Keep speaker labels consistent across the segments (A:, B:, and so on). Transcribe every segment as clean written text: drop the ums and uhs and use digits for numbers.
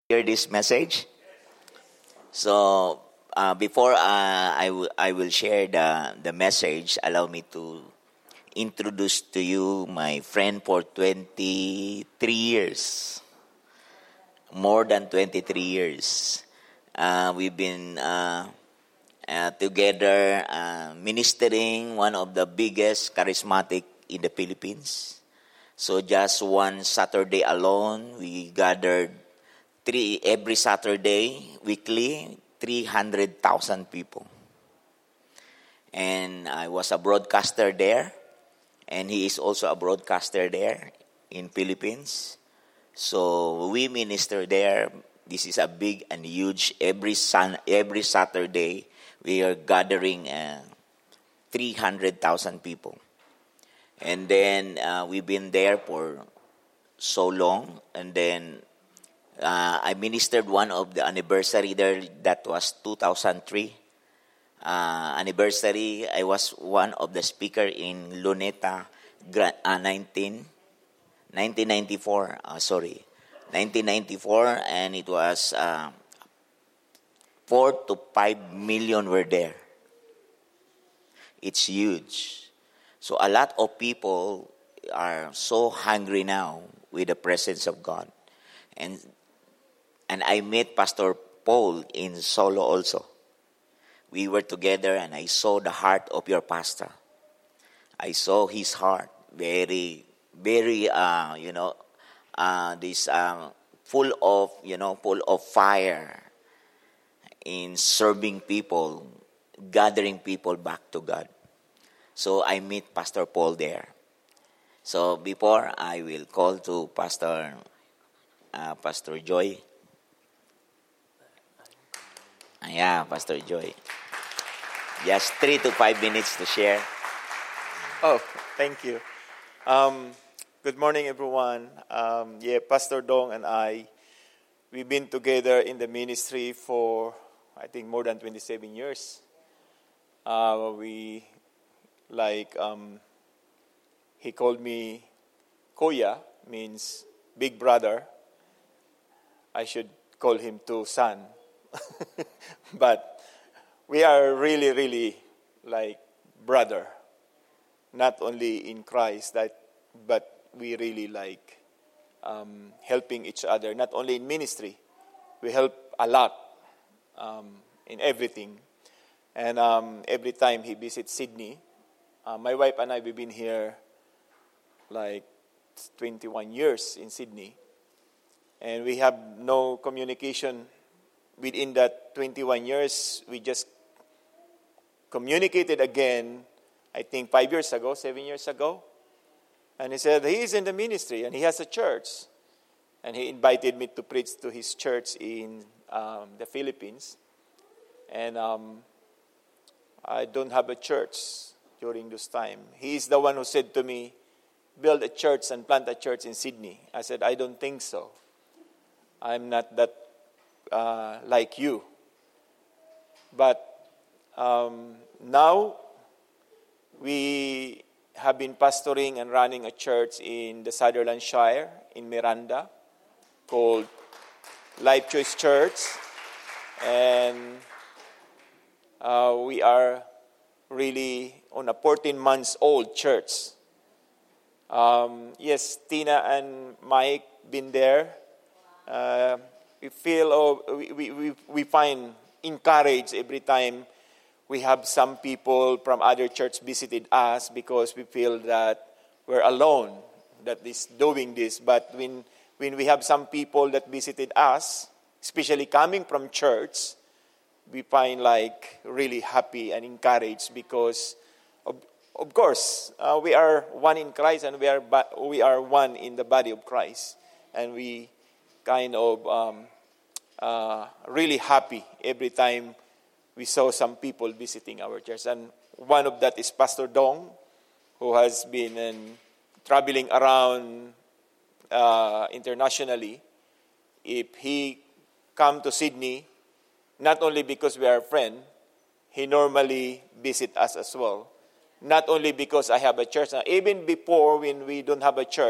A: Hear this message. So before I will share the message, allow me to introduce to you my friend for 23 years, more than 23 years. We've been together ministering one of the biggest charismatic in the Philippines. So just one Saturday alone, we gathered every Saturday, weekly, 300,000 people. And I was a broadcaster there, and he is also a broadcaster there in Philippines. So we minister there. This is a big and huge. Every Saturday, we are gathering 300,000 people. And then we've been there for so long, and then I ministered one of the anniversary there. That was 2003 anniversary. I was one of the speaker in Luneta, 1994. 1994, and it was 4 to 5 million were there. It's huge. So a lot of people are so hungry now with the presence of God. And I met Pastor Paul in Solo also. We were together, and I saw the heart of your pastor. I saw his heart, very, very, full of fire in serving people, gathering people back to God. So I meet Pastor Paul there. So before I will call to Pastor Joy. Pastor Joy. Just 3 to 5 minutes to share.
B: Oh, thank you. Good morning, everyone. Pastor Dong and we've been together in the ministry for, I think, more than 27 years. He called me Kuya, means big brother. I should call him too son. But we are really, really like brother. Not only in Christ, but we really like helping each other. Not only in ministry, we help a lot in everything. And every time he visits Sydney, my wife and I, we've been here like 21 years in Sydney. And we have no communication within that 21 years. We just communicated again, I think 7 years ago. And he said, he is in the ministry and he has a church. And he invited me to preach to his church in the Philippines. And I don't have a church during this time. He is the one who said to me, build a church and plant a church in Sydney. I said, I don't think so. I'm not that like you. But now we have been pastoring and running a church in the Sutherland Shire in Miranda called Life Choice Church. And we are really on a 14 months old church. Yes, Tina and Mike been there. We find encouraged every time we have some people from other church visited us, because we feel that we're alone that is doing this. But when we have some people that visited us, especially coming from church, we find like really happy and encouraged, because of course we are one in Christ, and we are one in the body of Christ, and we kind of really happy every time we saw some people visiting our church. And one of that is Pastor Dong, who has been traveling around internationally. If he come to Sydney, not only because we are friends, he normally visit us as well. Not only because I have a church. Now, even before, when we don't have a church,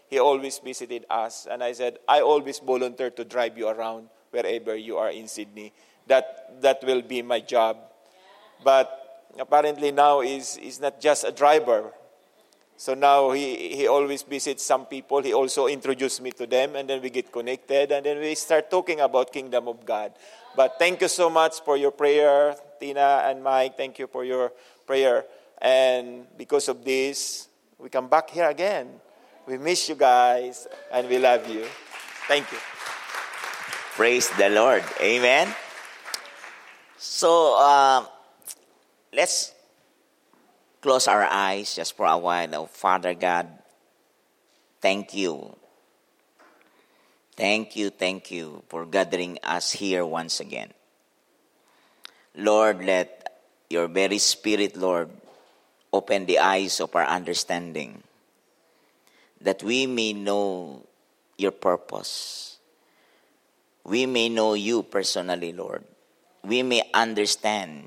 B: he always visited us. And I said, I always volunteer to drive you around wherever you are in Sydney. That will be my job. But apparently now he's not just a driver. So now he always visits some people. He also introduced me to them, and then we get connected, and then we start talking about Kingdom of God. But thank you so much for your prayer, Tina and Mike. Thank you for your prayer. And because of this, we come back here again. We miss you guys, and we love you. Thank you.
A: Praise the Lord. Amen. So, let's close our eyes just for a while. Oh, Father God, thank you. Thank you for gathering us here once again. Lord, let your very Spirit, Lord, open the eyes of our understanding, that we may know your purpose. We may know you personally, Lord. We may understand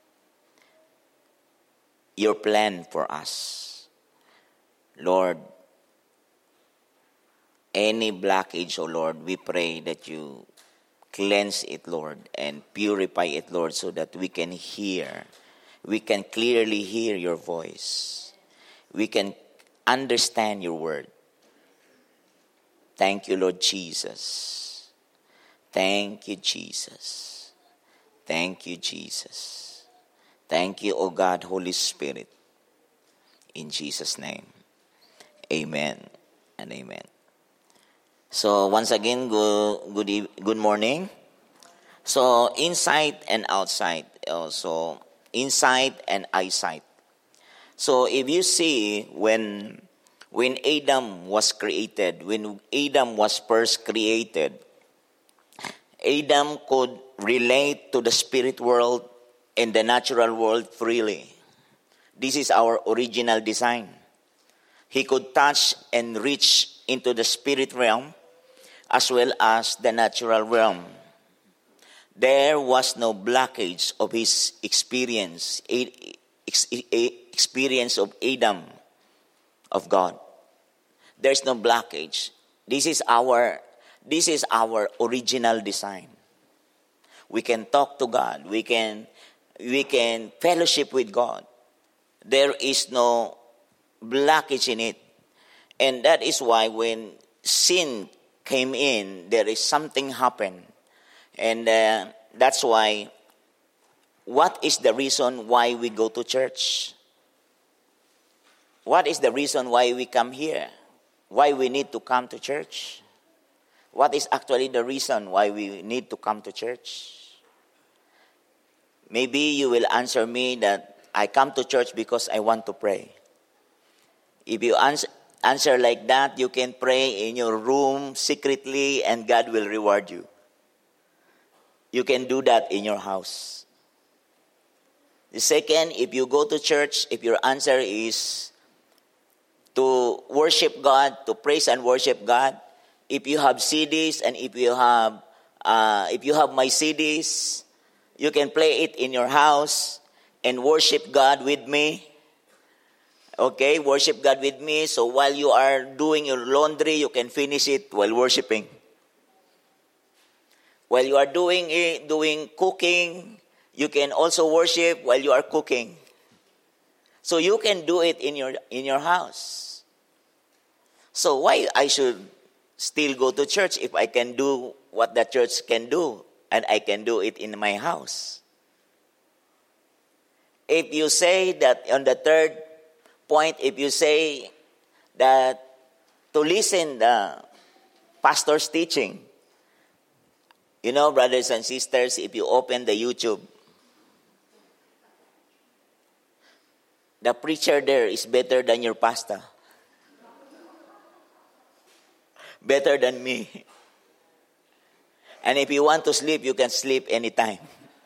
A: your plan for us. Lord, any blockage, oh Lord, we pray that you cleanse it, Lord, and purify it, Lord, so that we can clearly hear your voice. We can understand your word. Thank you, Lord Jesus. Thank you, Jesus. Thank you, Jesus. Thank you, O God, Holy Spirit. In Jesus' name, amen and amen. So once again, good morning. So inside and outside, also inside and eyesight. So if you see when Adam was created, when Adam was first created, Adam could relate to the spirit world and the natural world freely. This is our original design. He could touch and reach into the spirit realm as well as the natural realm. There was no blockage of his experience of Adam, of God. There's no blockage. This is our original design. We can talk to God. We can fellowship with God. There is no blockage in it. And that is why when sin came in, there is something happened. And that's why, what is the reason why we go to church? What is the reason why we come here? Why we need to come to church? What is actually the reason why we need to come to church? Maybe you will answer me that I come to church because I want to pray. If you answer like that, you can pray in your room secretly and God will reward you. You can do that in your house. The second, if you go to church, if your answer is to worship God, to praise and worship God, if you have CDs and if you have my CDs, you can play it in your house and worship God with me. Okay, worship God with me. So while you are doing your laundry, you can finish it while worshiping. While you are doing cooking, you can also worship while you are cooking. So you can do it in your house. So why I should still go to church if I can do what the church can do and I can do it in my house? If you say that on the third point, if you say that to listen the pastor's teaching, you know, brothers and sisters, if you open the YouTube, the preacher there is better than your pastor. Better than me. And if you want to sleep, you can sleep anytime.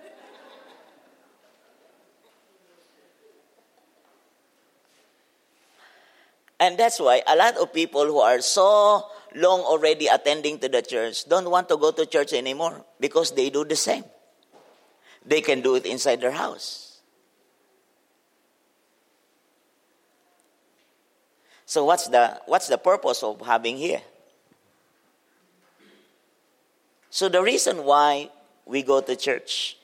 A: And that's why a lot of people who are so long already attending to the church don't want to go to church anymore because they do the same. They can do it inside their house. So what's the purpose of having here? So the reason why we go to church,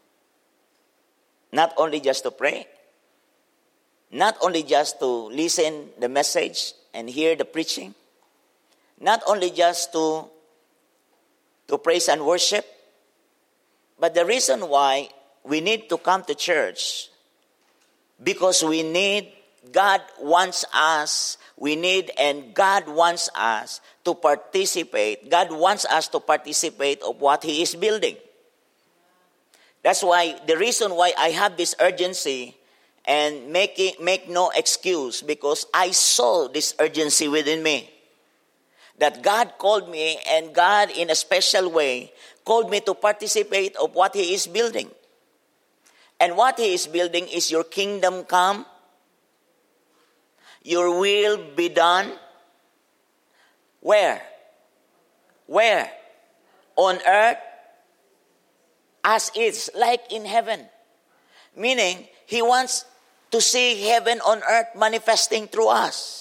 A: not only just to pray, not only just to listen the message and hear the preaching, not only just to praise and worship, but the reason why we need to come to church, because God wants us to participate. God wants us to participate of what He is building. That's why the reason why I have this urgency and make no excuse, because I saw this urgency within me. That God called me, and God in a special way called me to participate of what He is building. And what He is building is your kingdom come, your will be done. Where? Where? On earth as it's like in heaven. Meaning, He wants to see heaven on earth manifesting through us.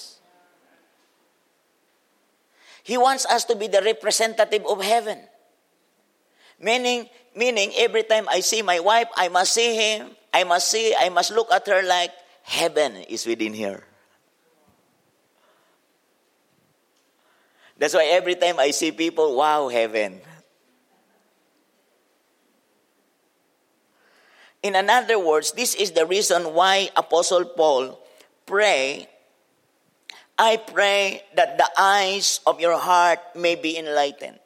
A: He wants us to be the representative of heaven. Meaning, every time I see my wife, I must see him. I must look at her like heaven is within her. That's why every time I see people, wow, heaven. In other words, this is the reason why Apostle Paul pray, I pray that the eyes of your heart may be enlightened.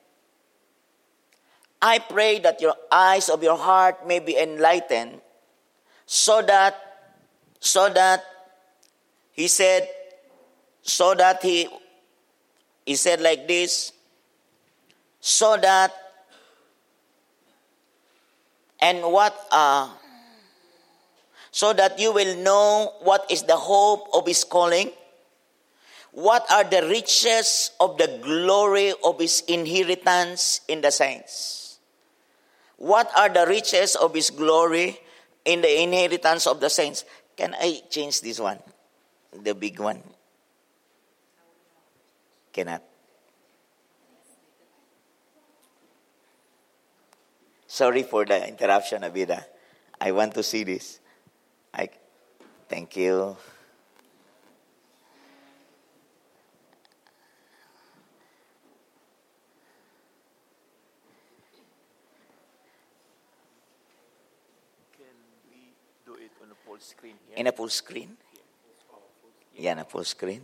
A: I pray that your eyes of your heart may be enlightened, so that he said like this, so that you will know what is the hope of His calling, what are the riches of the glory of His inheritance in the saints. What are the riches of His glory in the inheritance of the saints? Can I change this one? The big one? Cannot. Sorry for the interruption, Abida. I want to see this. Thank you.
B: Screen here.
A: In a full screen? Yeah, in a full screen.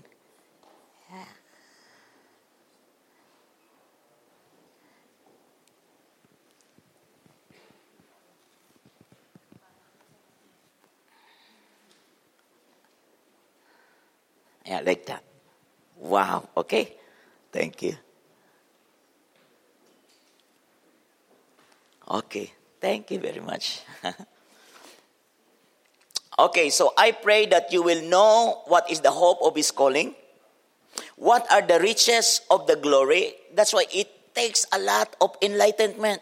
A: Yeah, like that. Wow, okay. Thank you. Okay, thank you very much. Okay, so I pray that you will know what is the hope of His calling. What are the riches of the glory? That's why it takes a lot of enlightenment.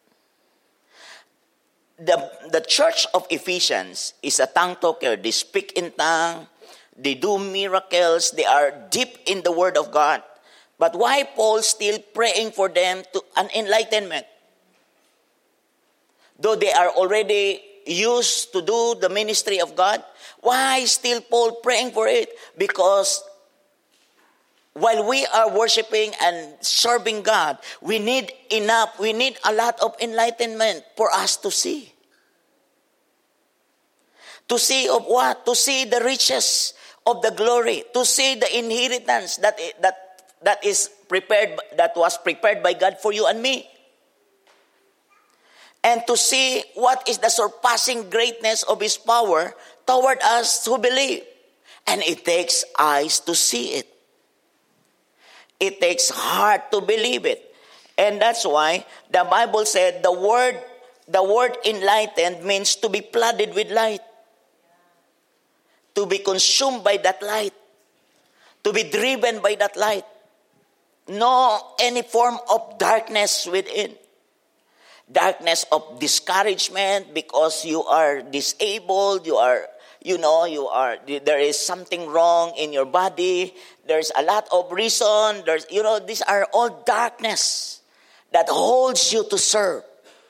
A: The church of Ephesians is a tongue talker. They speak in tongue. They do miracles. They are deep in the Word of God. But why Paul still praying for them to an enlightenment? Though they are already used to do the ministry of God, why still Paul praying for it? Because while we are worshiping and serving God, we need a lot of enlightenment for us to see. To see of what? To see the riches of the glory, to see the inheritance that was prepared by God for you and me. And to see what is the surpassing greatness of His power toward us who believe. And it takes eyes to see it. It takes heart to believe it. And that's why the Bible said the word enlightened means to be flooded with light. To be consumed by that light. To be driven by that light. No any form of darkness within. Darkness of discouragement because you are disabled, you are there is something wrong in your body. There's a lot of reason. These are all darkness that holds you to serve,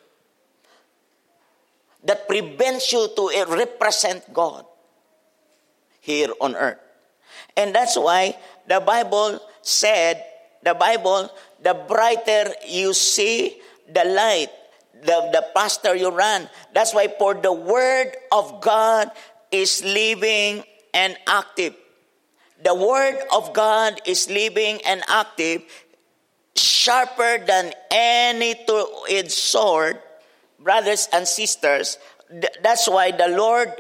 A: that prevents you to represent God here on earth. And that's why the Bible said, the brighter you see the light, the faster you run. That's why for the word of God is living and active. The word of God is living and active, sharper than any two-edged sword, brothers and sisters. That's why the Lord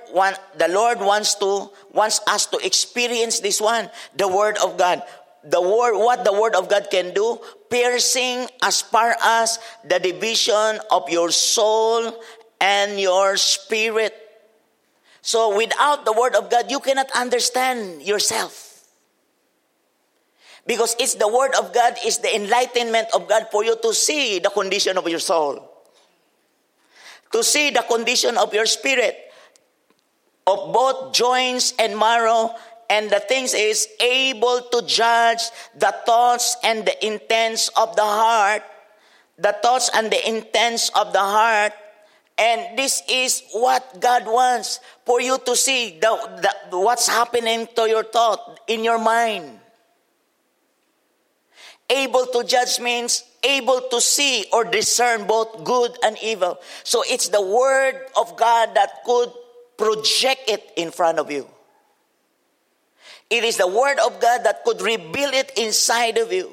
A: wants us to experience this one, the word of God. What the word of God can do, piercing as far as the division of your soul and your spirit. So without the word of God, you cannot understand yourself. Because it's the word of God, is the enlightenment of God for you to see the condition of your soul, to see the condition of your spirit, of both joints and marrow. And the thing is able to judge the thoughts and the intents of the heart. The thoughts and the intents of the heart. And this is what God wants, for you to see what's happening to your thought in your mind. Able to judge means able to see or discern both good and evil. So it's the word of God that could project it in front of you. It is the word of God that could reveal it inside of you.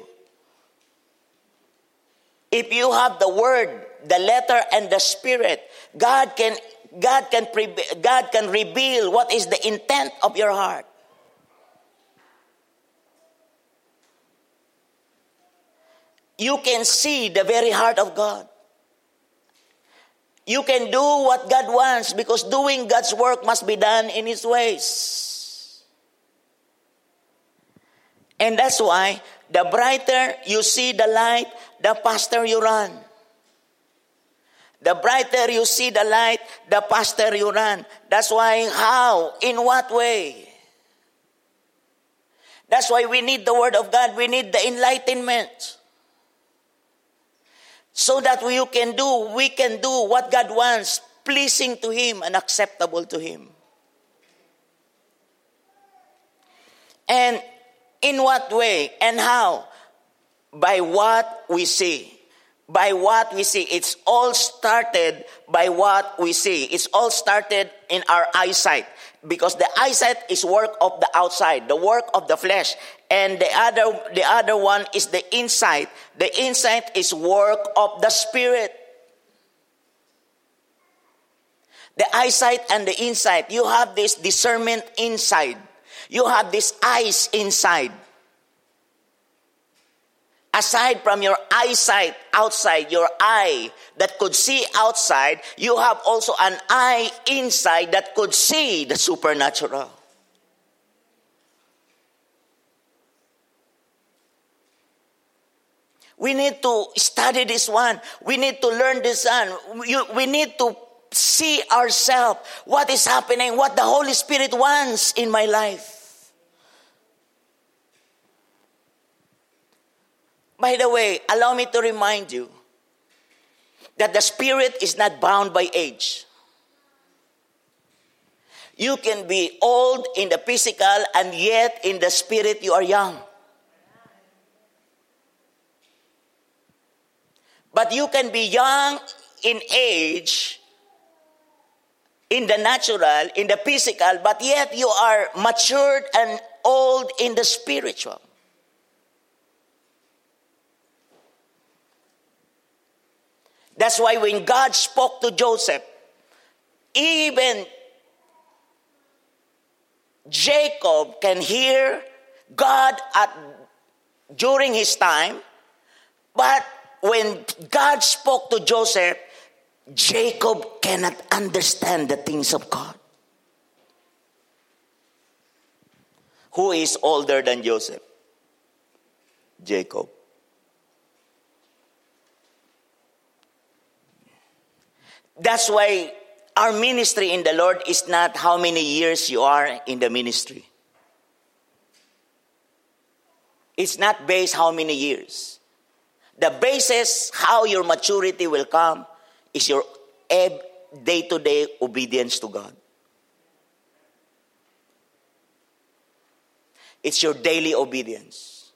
A: If you have the word, the letter, and the spirit, God can reveal what is the intent of your heart. You can see the very heart of God. You can do what God wants, because doing God's work must be done in His ways. And that's why the brighter you see the light, the faster you run. The brighter you see the light, the faster you run. That's why, how? In what way? That's why we need the word of God. We need the enlightenment. So that we can do what God wants, pleasing to Him and acceptable to Him. And in what way and how? By what we see. By what we see. It's all started by what we see. It's all started in our eyesight. Because the eyesight is work of the outside, the work of the flesh. And the other one is the insight. The insight is work of the spirit. The eyesight and the insight. You have this discernment inside. You have this eyes inside. Aside from your eyesight outside, your eye that could see outside, you have also an eye inside that could see the supernatural. We need to study this one. We need to learn this one. We need to see ourselves, what is happening, what the Holy Spirit wants in my life. By the way, allow me to remind you that the spirit is not bound by age. You can be old in the physical, and yet in the spirit you are young. But you can be young in age, in the natural, in the physical, but yet you are matured and old in the spiritual. That's why when God spoke to Joseph, even Jacob can hear God during his time, but when God spoke to Joseph, Jacob cannot understand the things of God. Who is older than Joseph? Jacob. That's why our ministry in the Lord is not how many years you are in the ministry. It's not based how many years. The basis how your maturity will come is your day-to-day obedience to God. It's your daily obedience.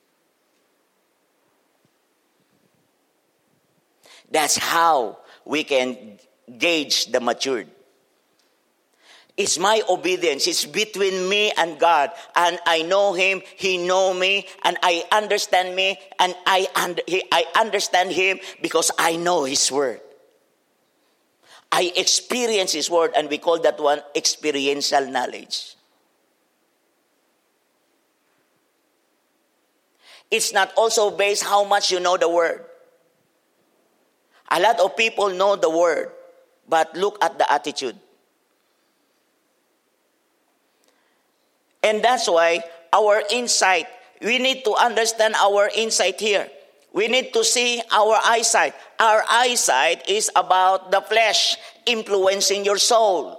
A: That's how we can gauge the matured. It's my obedience. It's between me and God. And I know Him. He know me. And I understand me. And I understand Him because I know His Word. I experience His Word. And we call that one experiential knowledge. It's not also based how much you know the Word. A lot of people know the Word. But look at the attitude. And that's why our insight, we need to understand our insight here. We need to see our eyesight. Our eyesight is about the flesh influencing your soul.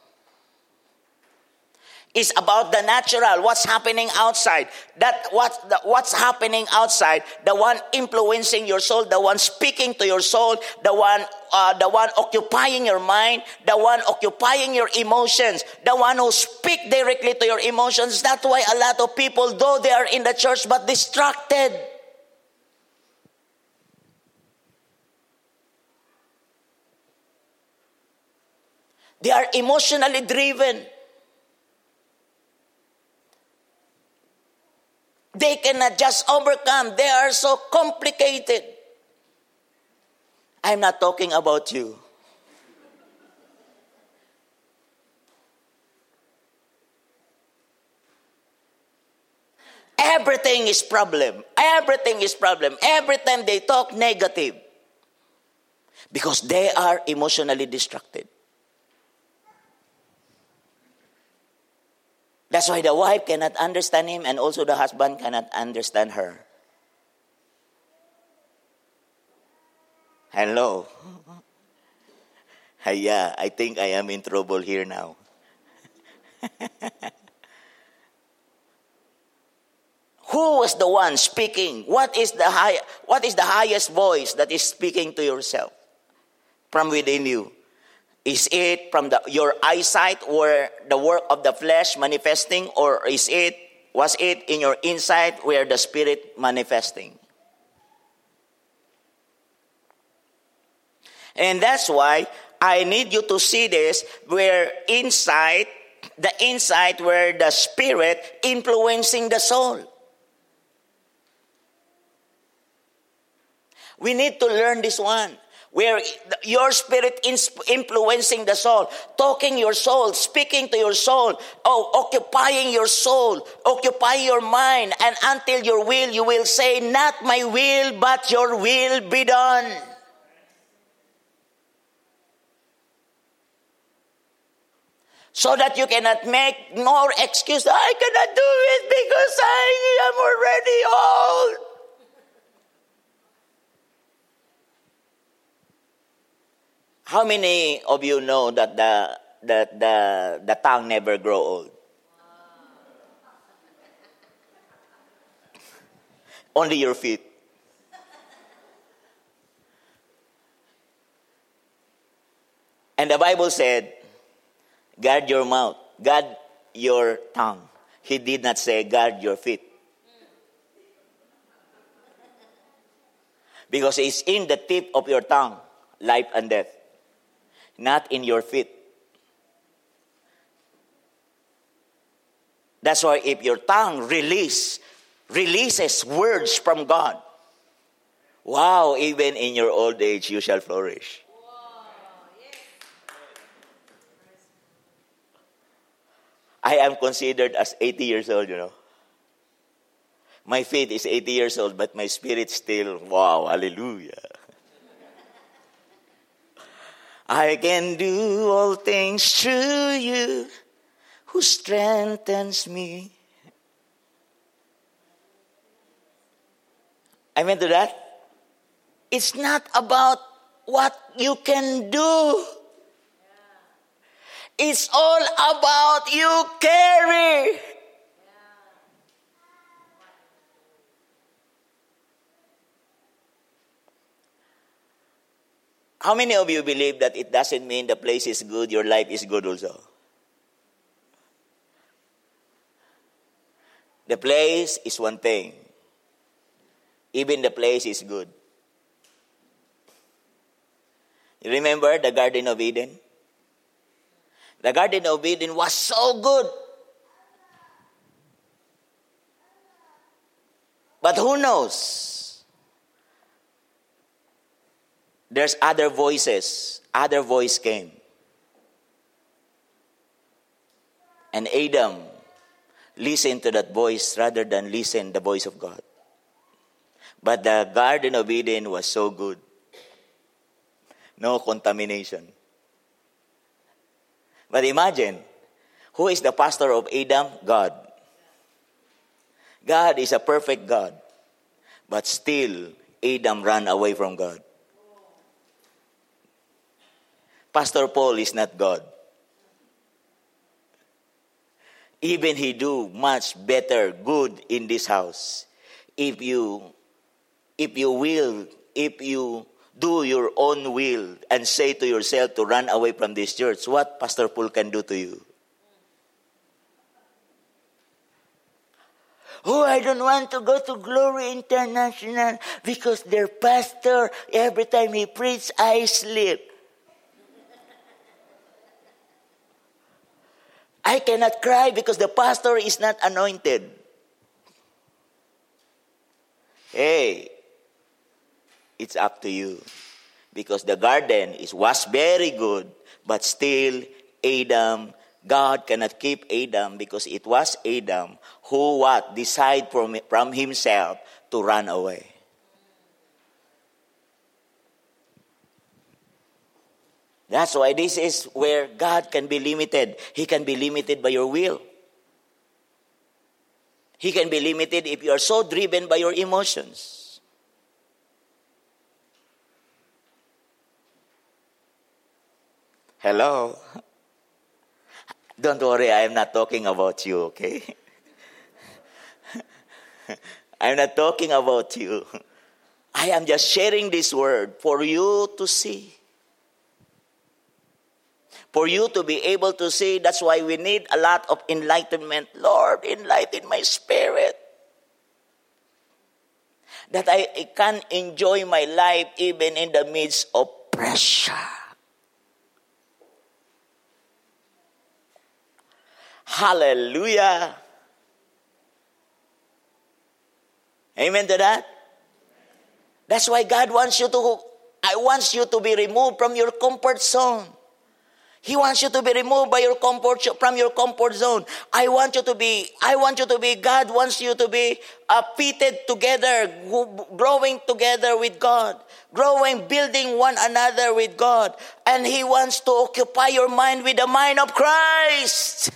A: It's about the natural, what's happening outside. What's happening outside, the one influencing your soul, the one speaking to your soul, the one occupying your mind, the one occupying your emotions, the one who speak directly to your emotions. That's why a lot of people, though they are in the church, but distracted. They are emotionally driven. They cannot just overcome. They are so complicated. I'm not talking about you. Everything is problem. Everything is problem. Every time they talk negative. Because they are emotionally distracted. That's why the wife cannot understand him and also the husband cannot understand her. Hello. Yeah, I think I am in trouble here now. Who was the one speaking? What is the highest voice that is speaking to yourself from within you? Is it from your eyesight where the work of the flesh manifesting, or was it in your insight where the Spirit manifesting? And that's why I need you to see this, where the insight where the Spirit influencing the soul. We need to learn this one. Where your spirit influencing the soul, talking your soul, speaking to your soul, occupying your soul, occupying your mind, and until your will, you will say, not my will, but your will be done. So that you cannot make more excuse. I cannot do it because I am already old. How many of you know that the tongue never grow old? Only your feet. And the Bible said, guard your mouth, guard your tongue. He did not say guard your feet. Because it's in the tip of your tongue, life and death. Not in your feet. That's why if your tongue releases words from God, wow, even in your old age you shall flourish. I am considered as 80 years old, you know. My faith is 80 years old, but my spirit still, wow, hallelujah. I can do all things through you who strengthens me. Amen to that? It's not about what you can do. It's all about you, Carrie. How many of you believe that it doesn't mean the place is good, your life is good also? The place is one thing. Even the place is good. You remember the Garden of Eden? The Garden of Eden was so good. But who knows? There's other voices. Other voice came. And Adam listened to that voice rather than listen the voice of God. But the Garden of Eden was so good. No contamination. But imagine, who is the pastor of Adam? God. God is a perfect God. But still, Adam ran away from God. Pastor Paul is not God. Even he do much better good in this house. If you do your own will and say to yourself to run away from this church, what Pastor Paul can do to you? Oh, I don't want to go to Glory International because their pastor, every time he preaches, I sleep. I cannot cry because the pastor is not anointed. Hey, it's up to you. Because the garden was very good, but still Adam, God cannot keep Adam because it was Adam who decide from himself to run away. That's why this is where God can be limited. He can be limited by your will. He can be limited if you are so driven by your emotions. Hello? Don't worry, I am not talking about you, okay? I'm not talking about you. I am just sharing this word for you to see. For you to be able to see, that's why we need a lot of enlightenment. Lord, enlighten my spirit. That I can enjoy my life even in the midst of pressure. Hallelujah. Amen to that? That's why God wants you to be removed from your comfort zone. He wants you to be removed from your comfort zone. God wants you to be fitted together, growing together with God, building one another with God. And He wants to occupy your mind with the mind of Christ.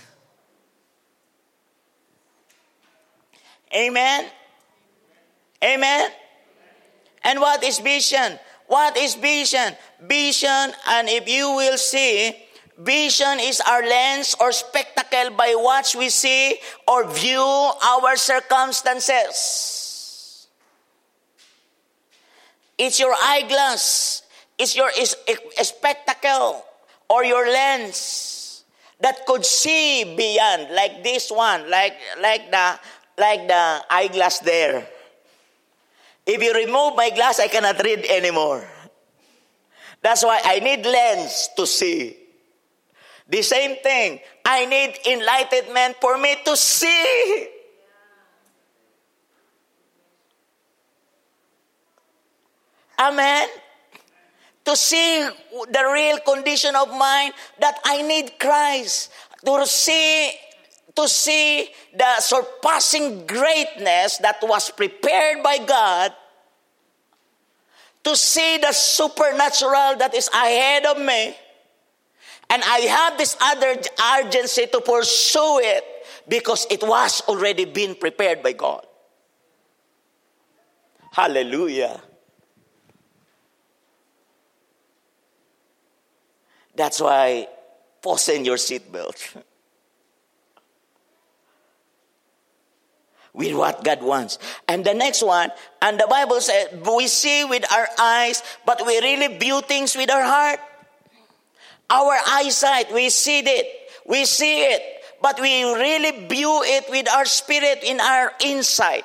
A: Amen? Amen? And what is vision? What is vision? Vision, and if you will see, vision is our lens or spectacle by which we see or view our circumstances. It's your eyeglass. It's a spectacle or your lens that could see beyond, like this one, like the eyeglass there. If you remove my glass, I cannot read anymore. That's why I need lens to see. The same thing, I need enlightenment for me to see. Amen? To see the real condition of mine, that I need Christ. To see the surpassing greatness that was prepared by God. To see the supernatural that is ahead of me. And I have this other urgency to pursue it because it was already been prepared by God. Hallelujah. That's why fasten your seatbelt. With what God wants. And the next one, and the Bible said, we see with our eyes, but we really view things with our heart. Our eyesight, we see it, but we really view it with our spirit in our insight.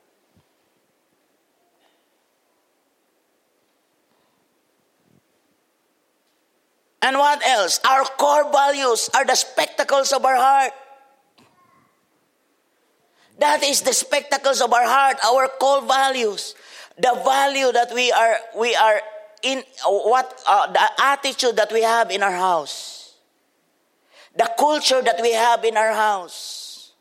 A: And what else? Our core values are the spectacles of our heart. That is the spectacles of our heart, our core values. The value that we are in, the attitude that we have in our house. The culture that we have in our house.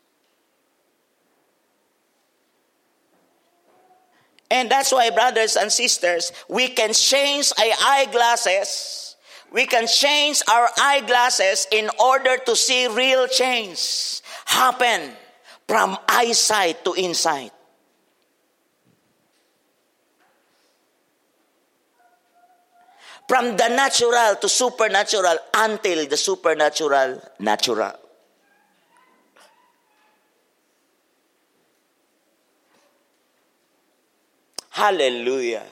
A: And that's why, brothers and sisters, we can change our eyeglasses. We can change our eyeglasses in order to see real change happen from eyesight to insight. From the natural to supernatural until the supernatural natural. Hallelujah.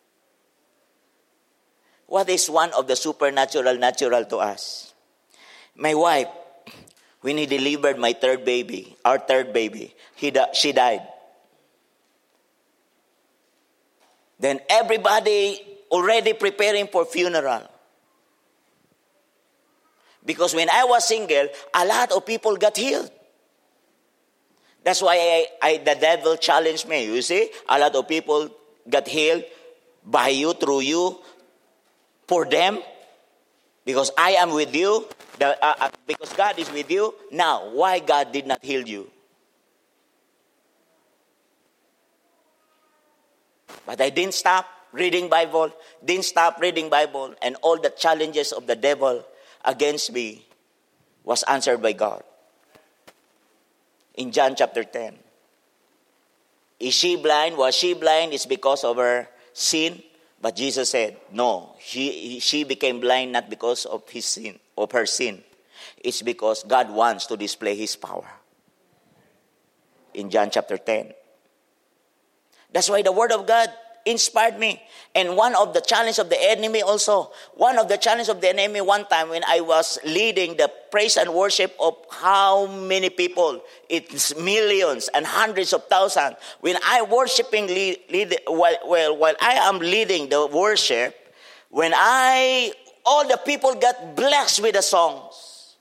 A: What is one of the supernatural natural to us? My wife, when he delivered my our third baby, she died. Then everybody already preparing for funeral. Because when I was single, a lot of people got healed. That's why the devil challenged me. You see, a lot of people got healed by you, through you, for them. Because I am with you, because God is with you. Now, why God did not heal you? But I didn't stop reading Bible, and all the challenges of the devil against me was answered by God. In John chapter 10. Is she blind? Was she blind? It's because of her sin. But Jesus said, no, she became blind not because of her sin. It's because God wants to display His power. In John chapter 10. That's why the Word of God inspired me. And one of the challenges of the enemy one time when I was leading the praise and worship of how many people? It's millions and hundreds of thousands. When I worshiping, while I am leading the worship, all the people got blessed with the songs.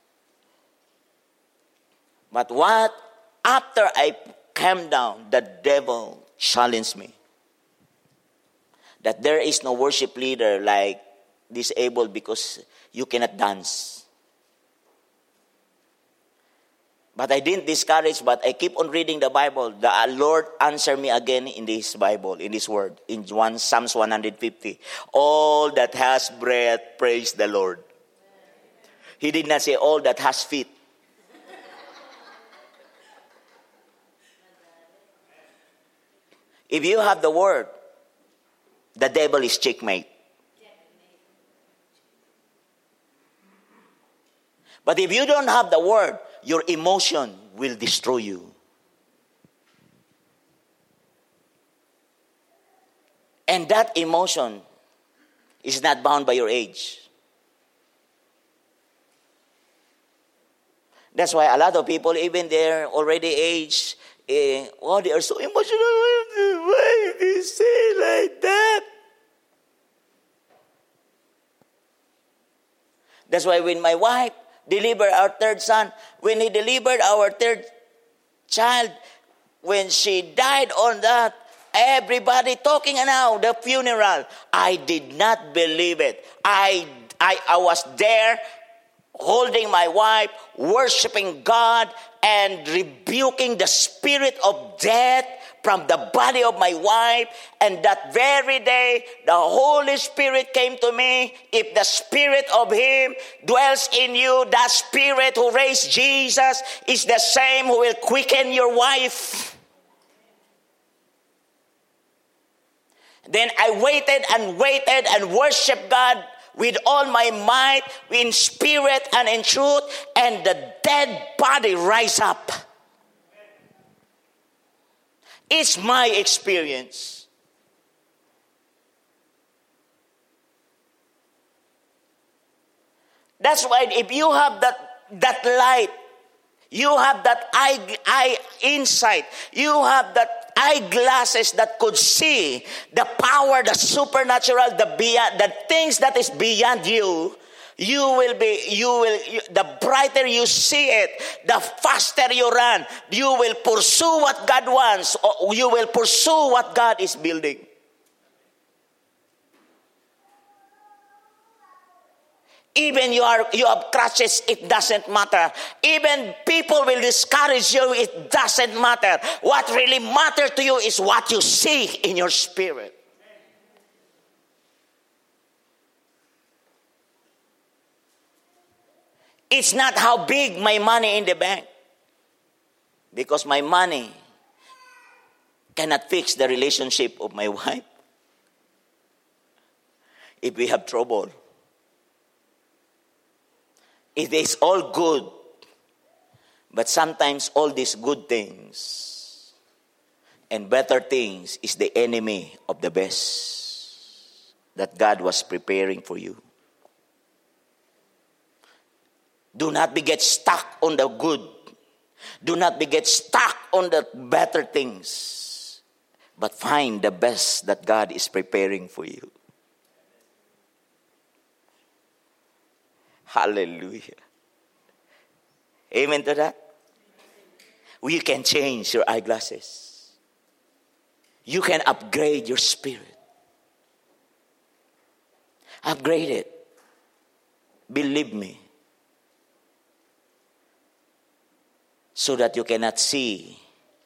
A: But after I came down, the devil challenged me. That there is no worship leader like disabled because you cannot dance. But I didn't discourage, but I keep on reading the Bible. The Lord answered me again in this Bible, in this word, in Psalms 150. All that has breath, praise the Lord. He did not say all that has feet. If you have the word, the devil is checkmate. But if you don't have the word, your emotion will destroy you. And that emotion is not bound by your age. That's why a lot of people, even they're already aged, they are so emotional. Why do you say like that? That's why when my wife delivered our third son, when he delivered our third child, when she died on that, everybody talking now, the funeral, I did not believe it. I was there holding my wife, worshiping God, and rebuking the spirit of death from the body of my wife. And that very day, the Holy Spirit came to me. If the Spirit of Him dwells in you, that Spirit who raised Jesus is the same who will quicken your wife. Then I waited and worshiped God with all my might, in spirit and in truth, and the dead body rise up. It's my experience. That's why if you have that light, you have that eye insight, you have that eyeglasses that could see the power, the supernatural, the things that is beyond you. The brighter you see it, the faster you run. You will pursue what God wants, or you will pursue what God is building. Even you have crutches, it doesn't matter. Even people will discourage you, it doesn't matter. What really matters to you is what you see in your spirit. It's not how big my money in the bank. Because my money cannot fix the relationship of my wife. If we have trouble. It is all good. But sometimes all these good things and better things is the enemy of the best that God was preparing for you. Do not get stuck on the good. Do not get stuck on the better things. But find the best that God is preparing for you. Hallelujah. Amen to that? You can change your eyeglasses. You can upgrade your spirit. Upgrade it. Believe me. So that you cannot see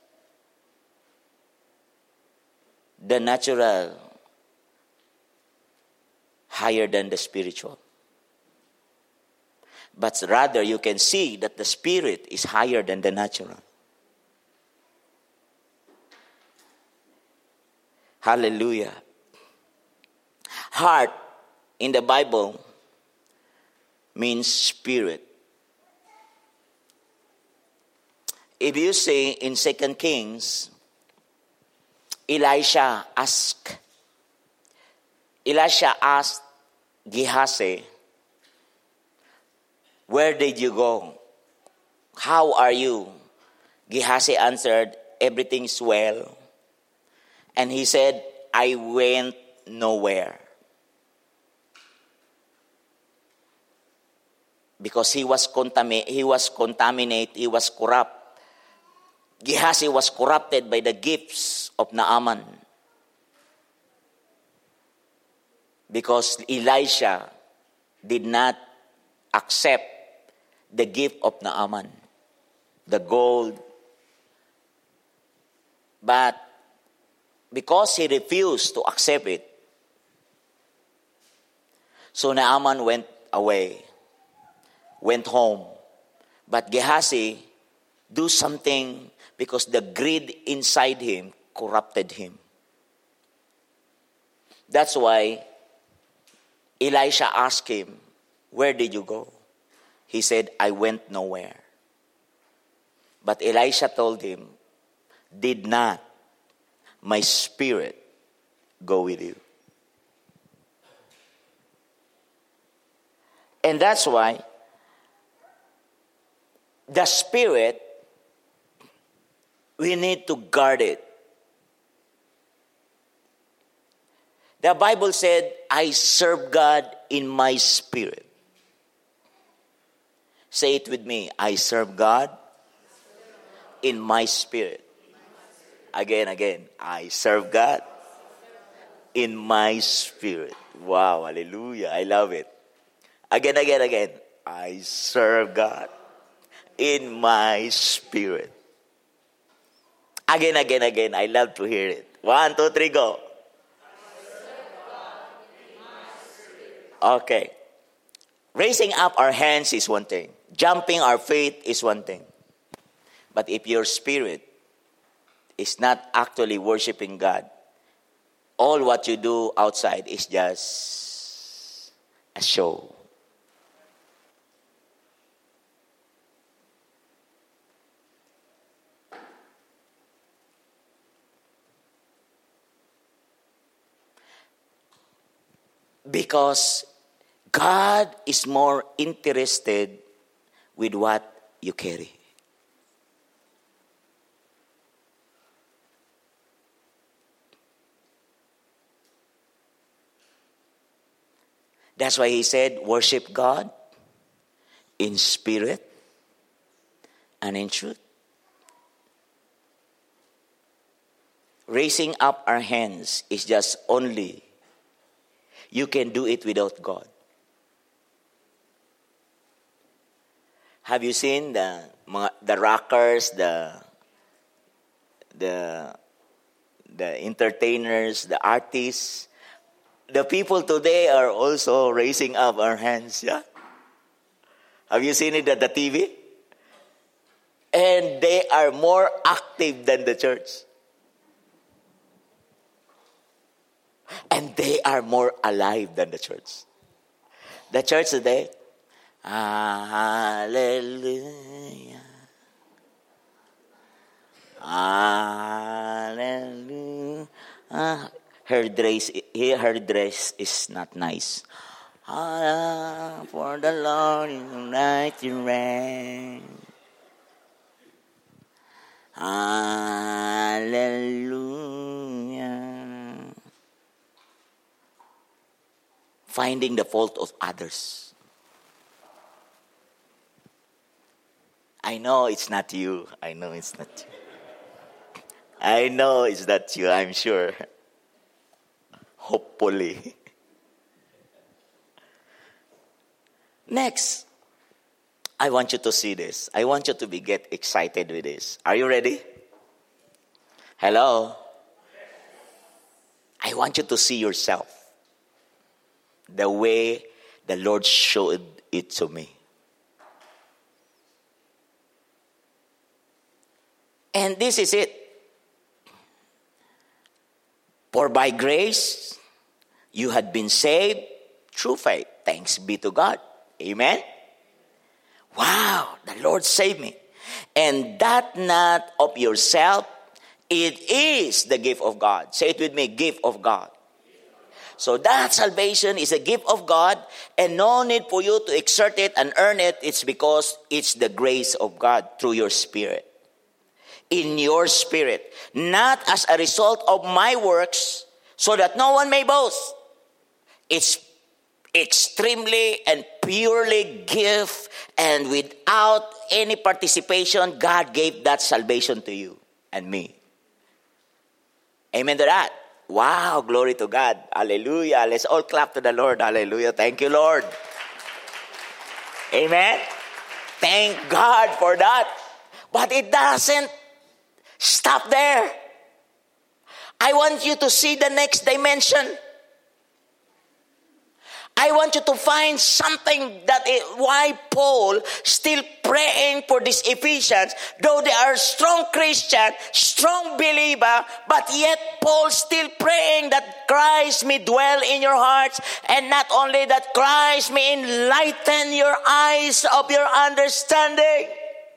A: the natural higher than the spiritual. But rather you can see that the spirit is higher than the natural. Hallelujah. Heart in the Bible means spirit. If you see in 2 Kings, Elisha asked Gehazi, "Where did you go? How are you?" Gehazi answered, "Everything's well." And he said, "I went nowhere." Because he was contaminated, he was corrupt. Gehazi was corrupted by the gifts of Naaman. Because Elisha did not accept the gift of Naaman, the gold. But because he refused to accept it, so Naaman went away, went home. But Gehazi do something because the greed inside him corrupted him. That's why Elisha asked him, "Where did you go?" He said, "I went nowhere." But Elisha told him, "Did not my spirit go with you?" And that's why the spirit, we need to guard it. The Bible said, "I serve God in my spirit." Say it with me. I serve God in my spirit. Again. I serve God in my spirit. Wow, hallelujah. I love it. Again. I serve God in my spirit. Again. I love to hear it. 1, 2, 3, go. Okay. Raising up our hands is one thing. Jumping our faith is one thing. But if your spirit is not actually worshiping God, all what you do outside is just a show. Because God is more interested with what you carry. That's why he said, worship God in spirit and in truth. Raising up our hands is just only, you can do it without God. Have you seen the rockers, the entertainers, the artists? The people today are also raising up our hands. Yeah? Have you seen it at the TV? And they are more active than the church. And they are more alive than the church. The church today, hallelujah. Hallelujah. Her dress is not nice. For the Lord is mighty reign. Hallelujah. Finding the fault of others. I know it's not you. I know it's not you. I know it's not you, I'm sure. Hopefully. Next, I want you to see this. I want you to get excited with this. Are you ready? Hello? I want you to see yourself the way the Lord showed it to me. And this is it. For by grace, you had been saved through faith. Thanks be to God. Amen? Wow, the Lord saved me. And that not of yourself, it is the gift of God. Say it with me, gift of God. So that salvation is a gift of God, and no need for you to exert it and earn it. It's because it's the grace of God through your spirit. In your spirit. Not as a result of my works, so that no one may boast. It's extremely and purely gift, and without any participation, God gave that salvation to you and me. Amen to that. Wow, glory to God. Hallelujah. Let's all clap to the Lord. Hallelujah. Thank you, Lord. Amen. Thank God for that. But it doesn't stop there. I want you to see the next dimension. I want you to find something why Paul still praying for these Ephesians, though they are strong Christian, strong believer, but yet Paul still praying that Christ may dwell in your hearts, and not only that, Christ may enlighten your eyes of your understanding.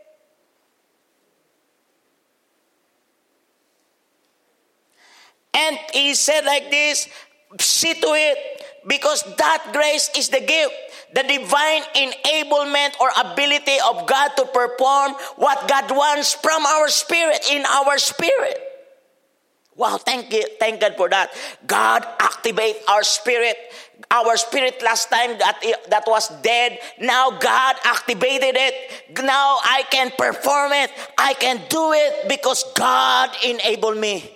A: And he said like this, see to it, because that grace is the gift, the divine enablement or ability of God to perform what God wants from our spirit, in our spirit. Wow, thank God for that. God activate our spirit. Our spirit last time that was dead, now God activated it. Now I can perform it. I can do it because God enabled me.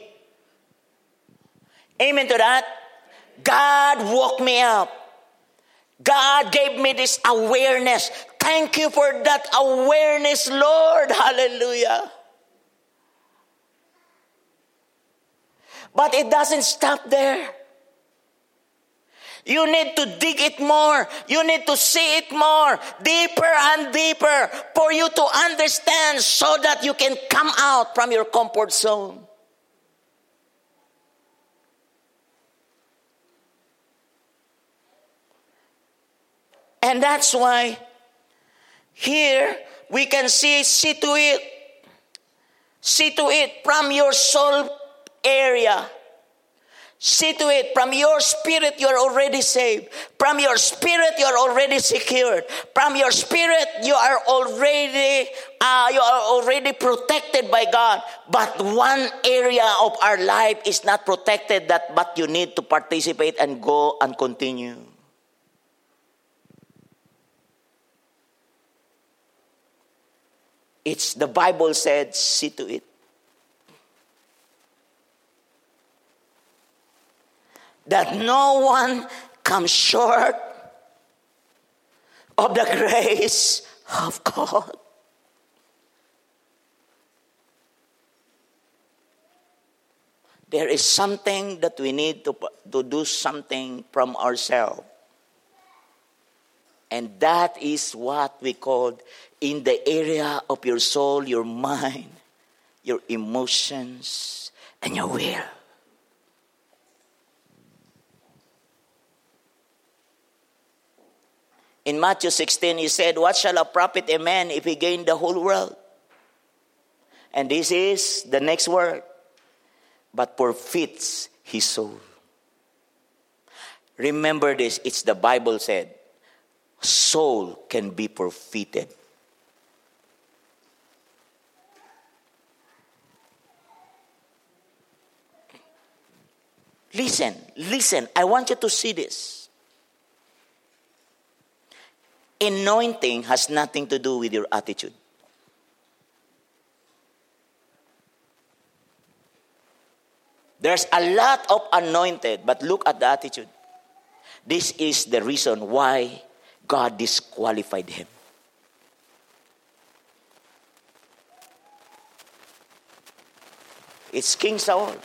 A: Amen to that. God woke me up. God gave me this awareness. Thank you for that awareness, Lord. Hallelujah. But it doesn't stop there. You need to dig it more. You need to see it more, deeper and deeper, for you to understand, so that you can come out from your comfort zone. And that's why here we can see to it. See to it from your soul area. See to it from your spirit you're already saved. From your spirit you're already secured. From your spirit you are already protected by God. But one area of our life is not protected, but you need to participate and go and continue. It's the Bible said, see to it. That no one comes short of the grace of God. There is something that we need to do something from ourselves. And that is what we call in the area of your soul, your mind, your emotions, and your will. In Matthew 16, he said, what shall it profit a man if he gain the whole world? And this is the next word. But forfeits his soul. Remember this, it's the Bible said, soul can be forfeited. Listen, I want you to see this. Anointing has nothing to do with your attitude. There's a lot of anointed, but look at the attitude. This is the reason why God disqualified him. It's King Saul.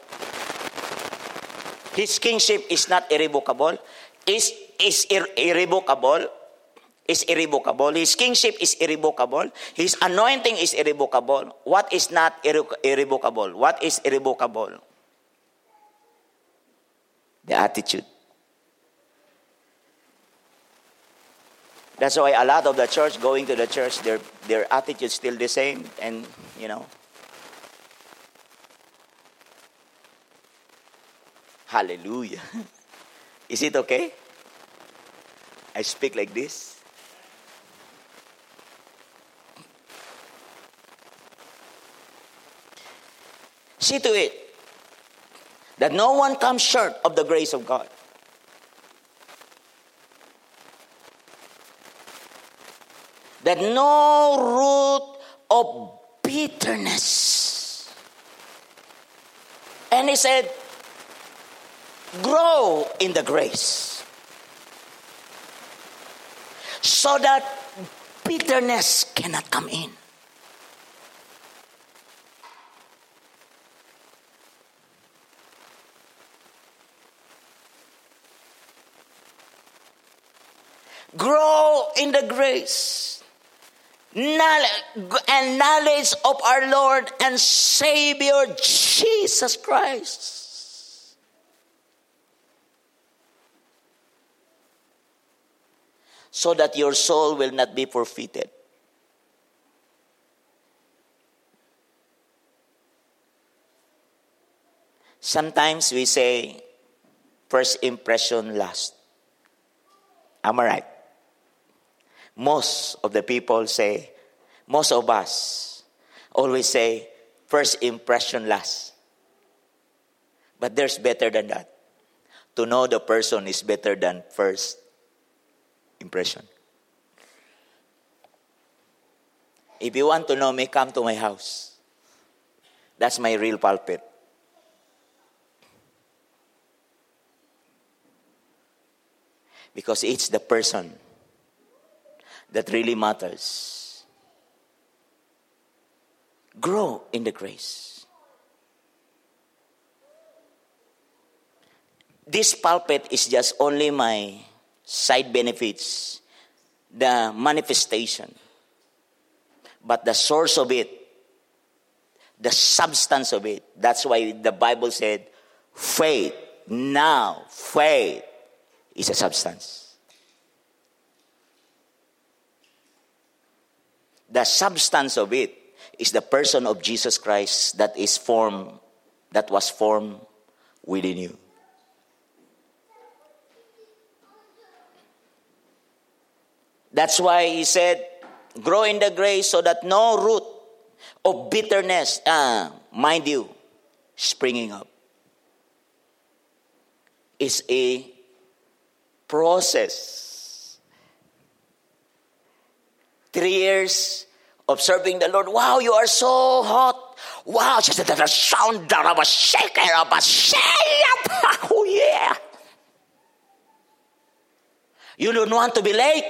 A: His kingship is not irrevocable. Is irrevocable. Is irrevocable. His kingship is irrevocable. His anointing is irrevocable. What is not irrevocable? What is irrevocable? The attitude. That's why a lot of the church, going to the church, their attitude is still the same. And, hallelujah. Is it okay? I speak like this. See to it that no one comes short of the grace of God. That no root of bitterness. And he said, grow in the grace. So that bitterness cannot come in. Grow in the grace and knowledge of our Lord and Savior Jesus Christ. So that your soul will not be forfeited. Sometimes we say, first impression last. Am I right? Most of us always say, first impression last. But there's better than that. To know the person is better than first impression. If you want to know me, come to my house. That's my real pulpit. Because it's the person that really matters. Grow in the grace. This pulpit is just only my side benefits, the manifestation. But the source of it, the substance of it, that's why the Bible said, faith is a substance. the substance of it is the person of Jesus Christ that was formed within you. That's why he said, grow in the grace so that no root of bitterness, mind you, springing up. Is a process. 3 years of serving the Lord. Wow, you are so hot. Wow, just the sound of a shaker, of a shake. Oh yeah. You don't want to be late.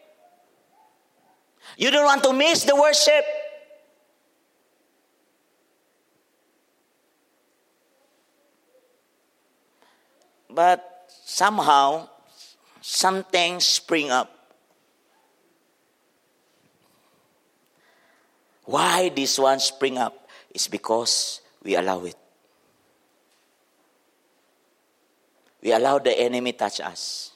A: You don't want to miss the worship. But somehow, something spring up. Why this one spring up? It's because we allow it. We allow the enemy touch us.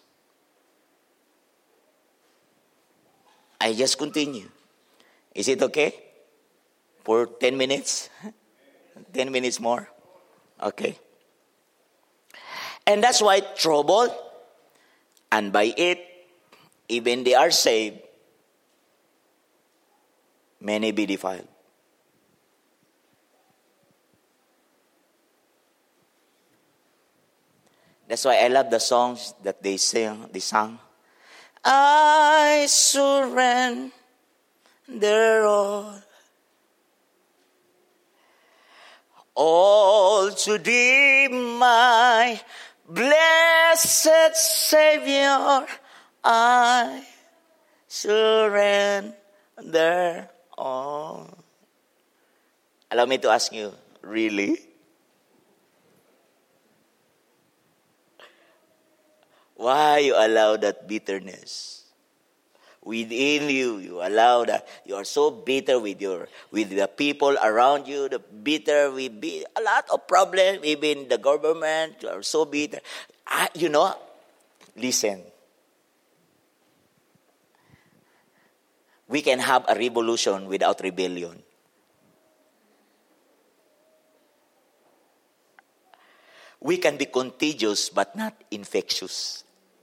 A: I just continue. Is it okay? For 10 minutes? 10 minutes more? Okay. And that's why trouble, and by it, even they are saved, many be defiled. That's why I love the songs that they sang. I surrender all to thee, my blessed Savior. I surrender all. Allow me to ask you, really? Why you allow that bitterness within you? You allow that. You are so bitter with the people around you. The bitter with a lot of problems. Even the government, you are so bitter. Listen. We can have a revolution without rebellion. We can be contagious but not infectious.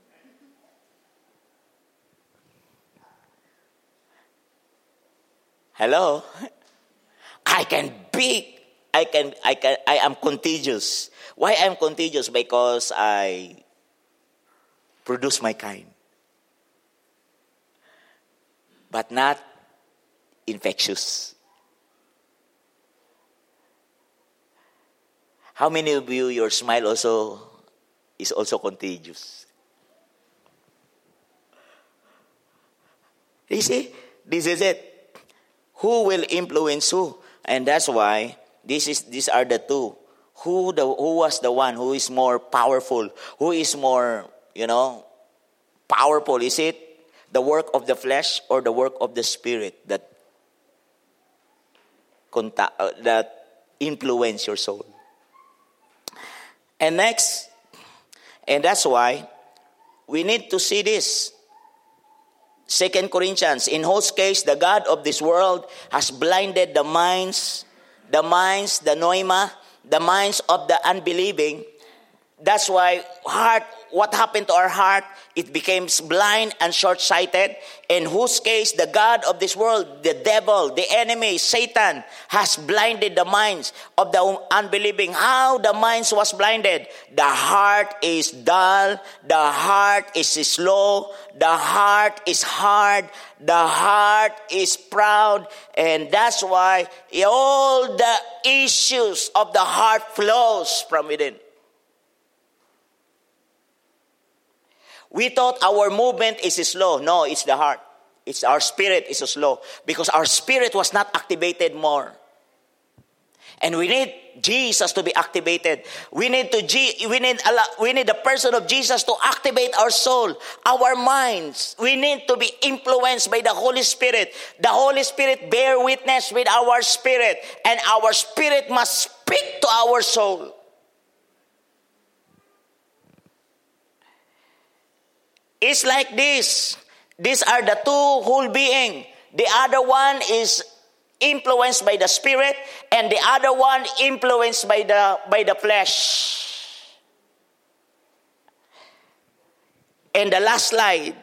A: Hello? I am contagious. Why I am contagious? Because I produce my kind. But not infectious. How many of you, your smile is also contagious? You see, this is it. Who will influence who? And that's why these are the two. Who was the one who is more powerful? Who is more, powerful? Is it the work of the flesh or the work of the Spirit that influence your soul? And next, and that's why we need to see this. 2 Corinthians, in whose case the God of this world has blinded the minds, the noima, the minds of the unbelieving. That's why what happened to our heart? It became blind and short-sighted. In whose case the God of this world, the devil, the enemy, Satan, has blinded the minds of the unbelieving. How the minds was blinded? The heart is dull. The heart is slow. The heart is hard. The heart is proud. And that's why all the issues of the heart flows from within. We thought our movement is slow. No, it's the heart. It's our spirit is slow because our spirit was not activated more. And we need Jesus to be activated. We need the person of Jesus to activate our soul, our minds. We need to be influenced by the Holy Spirit. The Holy Spirit bear witness with our spirit, and our spirit must speak to our soul. It's like this. These are the two whole being. The other one is influenced by the Spirit, and the other one influenced by the flesh. And the last slide,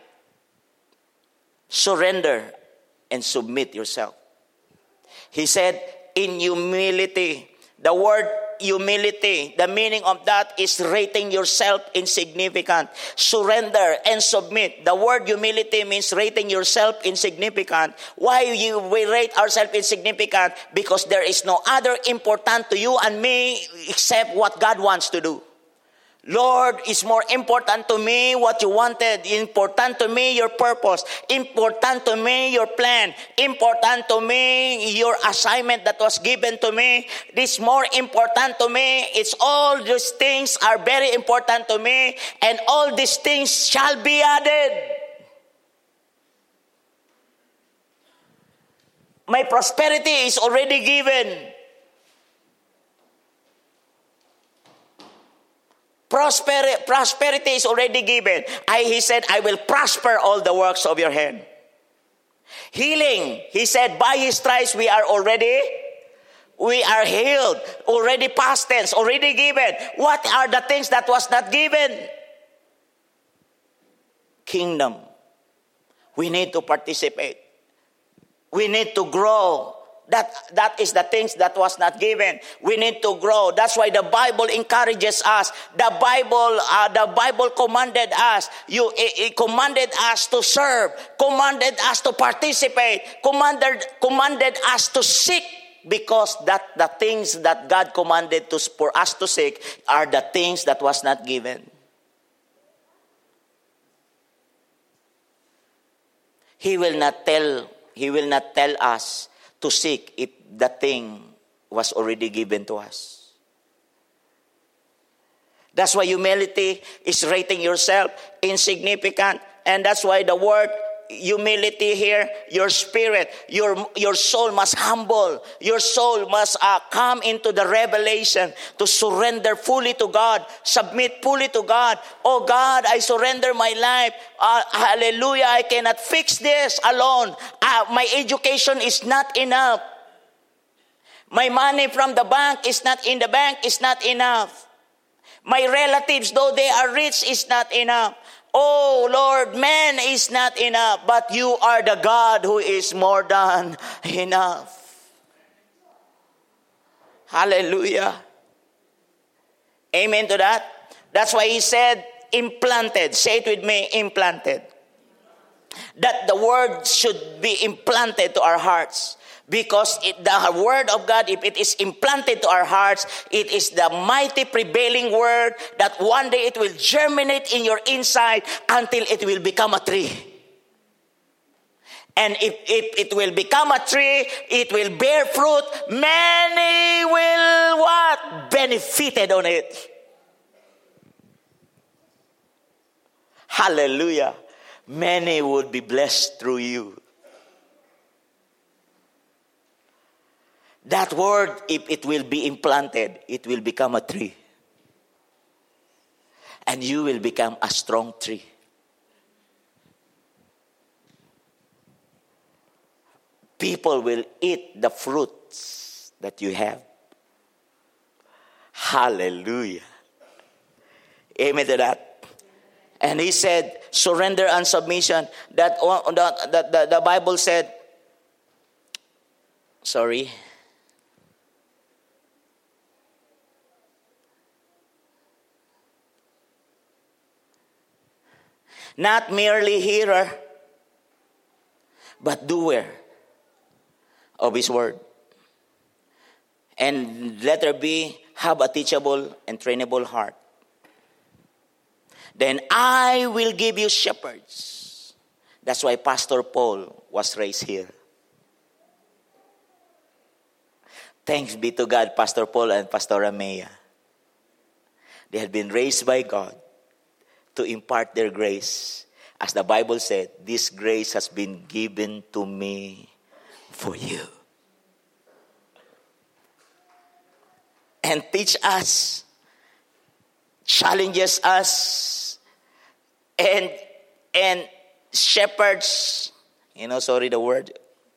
A: surrender and submit yourself. He said, in humility. The word humility, the meaning of that is rating yourself insignificant. Surrender and submit. The word humility means rating yourself insignificant. Why we rate ourselves insignificant? Because there is no other important to you and me except what God wants to do. Lord, it's more important to me what you wanted. Important to me your purpose. Important to me your plan. Important to me your assignment that was given to me. This more important to me. It's all these things are very important to me. And all these things shall be added. My prosperity is already given. Prosperity is already given. He said, I will prosper all the works of your hand. Healing. He said, by His stripes we are healed. Already past tense, already given. What are the things that was not given? Kingdom. We need to participate. We need to grow. That is the things that was not given. We need to grow. That's why the Bible encourages us. The Bible commanded us. It commanded us to serve. Commanded us to participate. Commanded us to seek. Because the things that God commanded for us to seek are the things that was not given. He will not tell us to seek if the thing was already given to us. That's why humility is rating yourself insignificant. And that's why the word humility here, your spirit, your soul must humble. Your soul must come into the revelation to surrender fully to God, submit fully to God. Oh God, I surrender my life. Hallelujah, I cannot fix this alone. My education is not enough. My money from the bank is not in the bank, is not enough. My relatives, though they are rich, is not enough. Oh Lord, man is not enough, but you are the God who is more than enough. Hallelujah. Amen to that. That's why he said, implanted. Say it with me, implanted. That the word should be implanted to our hearts. Because the word of God, if it is implanted to our hearts, it is the mighty prevailing word that one day it will germinate in your inside until it will become a tree. And if it will become a tree, it will bear fruit. Many will what? Benefited on it. Hallelujah. Many would be blessed through you. That word, if it will be implanted, it will become a tree. And you will become a strong tree. People will eat the fruits that you have. Hallelujah. Amen to that. And he said, surrender and submission. That the Bible said, sorry. Not merely hearer, but doer of his word. And letter B, have a teachable and trainable heart. Then I will give you shepherds. That's why Pastor Paul was raised here. Thanks be to God, Pastor Paul and Pastor Amaya. They had been raised by God to impart their grace. As the Bible said, this grace has been given to me for you. And teach us, challenges us, and shepherds, sorry the word,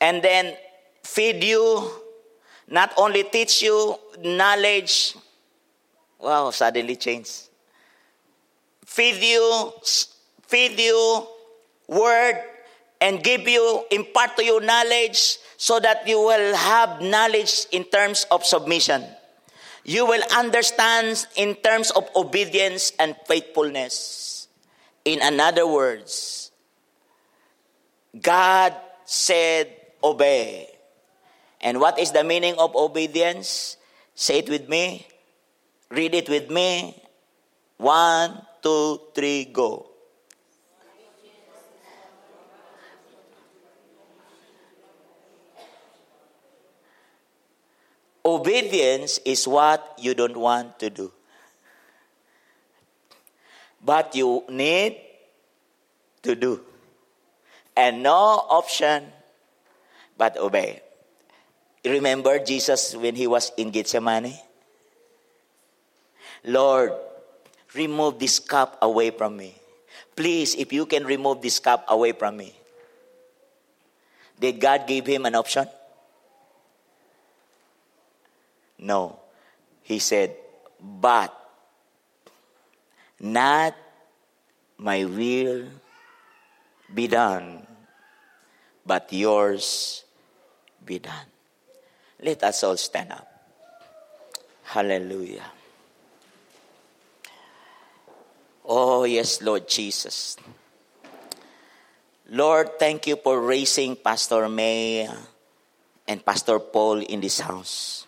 A: and then feed you, not only teach you knowledge. Wow, suddenly changed. Feed you word, and impart to you knowledge, so that you will have knowledge in terms of submission. You will understand in terms of obedience and faithfulness. In other words, God said, obey. And what is the meaning of obedience? Say it with me. Read it with me. 1, 2, 3, go. Obedience is what you don't want to do, but you need to do. And no option but obey. Remember Jesus when he was in Gethsemane? Lord, remove this cup away from me. Please, if you can remove this cup away from me. Did God give him an option? No. He said, but not my will be done, but yours be done. Let us all stand up. Hallelujah. Oh, yes, Lord Jesus. Lord, thank you for raising Pastor May and Pastor Paul in this house.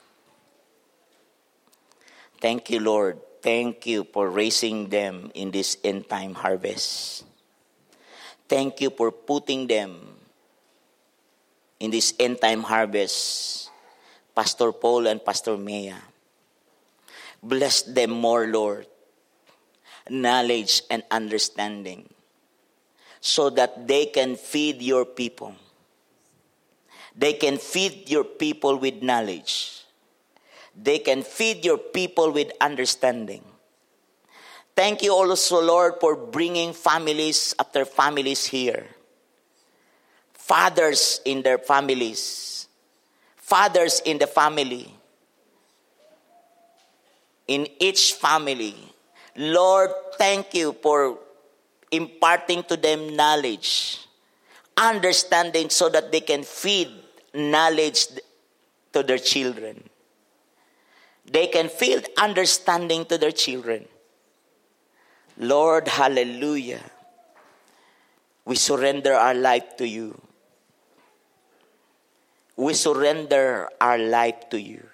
A: Thank you, Lord. Thank you for raising them in this end time harvest. Thank you for putting them in this end time harvest, Pastor Paul and Pastor Maya. Bless them more, Lord. Knowledge and understanding, so that they can feed your people. They can feed your people with knowledge. They can feed your people with understanding. Thank you also, Lord, for bringing families after families here. Fathers in their families. Fathers in the family. In each family. Lord, thank you for imparting to them knowledge, understanding, so that they can feed knowledge to their children. They can feed understanding to their children. Lord, hallelujah. We surrender our life to you. We surrender our life to you.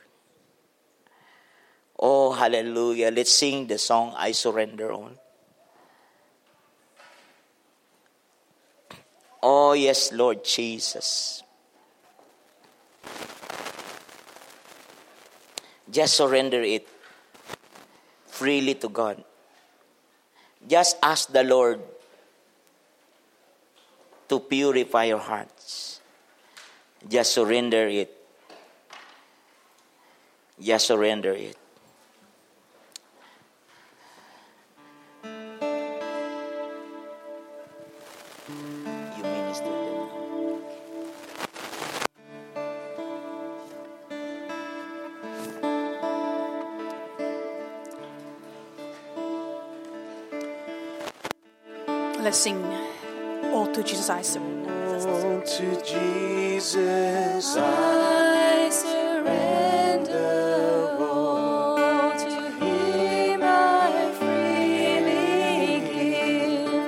A: Oh, hallelujah. Let's sing the song, I Surrender All. Oh, yes, Lord Jesus. Just surrender it freely to God. Just ask the Lord to purify your hearts. Just surrender it. Just surrender it. You minister to them.
C: Let's sing, all to Jesus I surrender.
D: All to Jesus
C: I surrender all, to Him I freely give.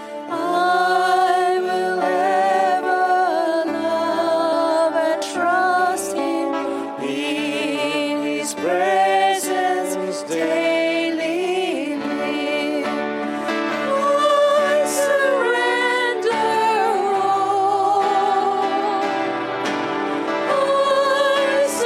C: I will ever love and trust Him in His presence daily live. I surrender all. I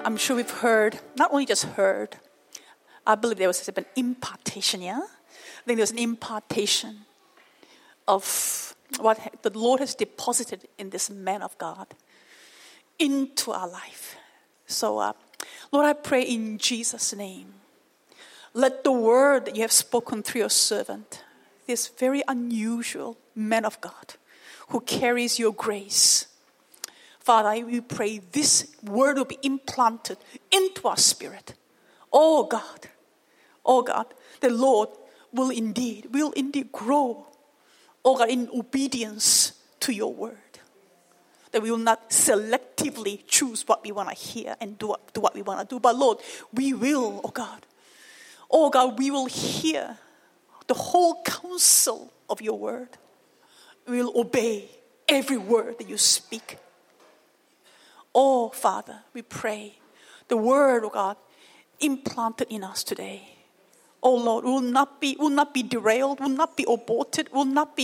E: I'm sure we've heard, not only just heard, I believe there was an impartation, yeah? I think there was an impartation of what the Lord has deposited in this man of God into our life. So, Lord, I pray in Jesus' name, let the word that you have spoken through your servant, this very unusual man of God who carries your grace, Father, we pray this word will be implanted into our spirit. Oh God, the Lord will indeed grow, oh God, in obedience to your word. That we will not selectively choose what we want to hear and do what we want to do. But Lord, we will, oh God, we will hear the whole counsel of your word. We will obey every word that you speak. Oh, Father, we pray the word, oh God, implanted in us today. Oh Lord, will not be derailed, will not be aborted, will not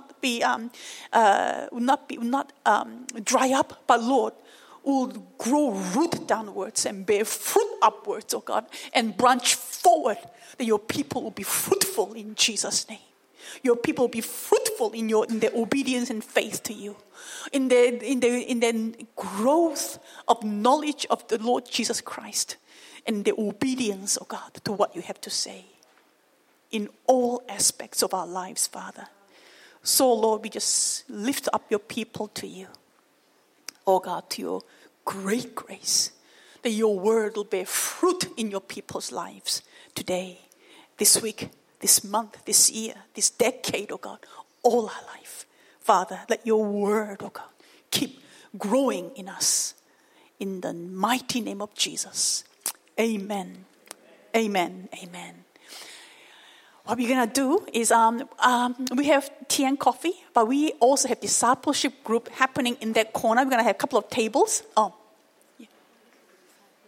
E: dry up, but Lord, will grow root downwards and bear fruit upwards, oh God, and branch forward, that your people will be fruitful in Jesus' name. Your people will be fruitful in their obedience and faith to you, in their growth of knowledge of the Lord Jesus Christ, and their obedience, oh God, to what you have to say in all aspects of our lives, Father. So, Lord, we just lift up your people to you, oh God, to your great grace, that your word will bear fruit in your people's lives today, this week, this month, this year, this decade, oh God, all our life. Father, let your word, oh God, keep growing in us. In the mighty name of Jesus. Amen. Amen. Amen. What we're going to do is we have tea and coffee, but we also have discipleship group happening in that corner. We're going to have a couple of tables.